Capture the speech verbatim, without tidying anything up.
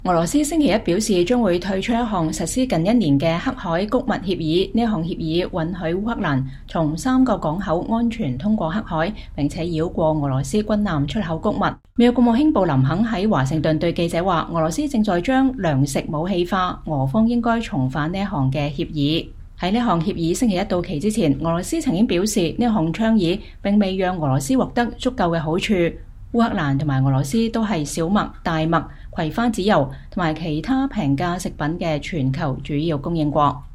俄羅斯星期一表示將會退出一項實施近一年嘅黑海穀物協議，呢項協議允許烏克蘭從三個港口安全通過黑海，並且繞過俄羅斯軍艦出口穀物。美國國務卿布林肯喺華盛頓對記者話，俄羅斯正在將糧食武器化，俄方應該重返呢一項嘅協議。喺呢項協議星期一到期之前，俄羅斯曾經表示呢項倡議並未讓俄羅斯獲得足夠嘅好處。烏克蘭同埋俄羅斯都係小麥、大麥、葵花籽油同埋其他平價食品嘅全球主要供應國。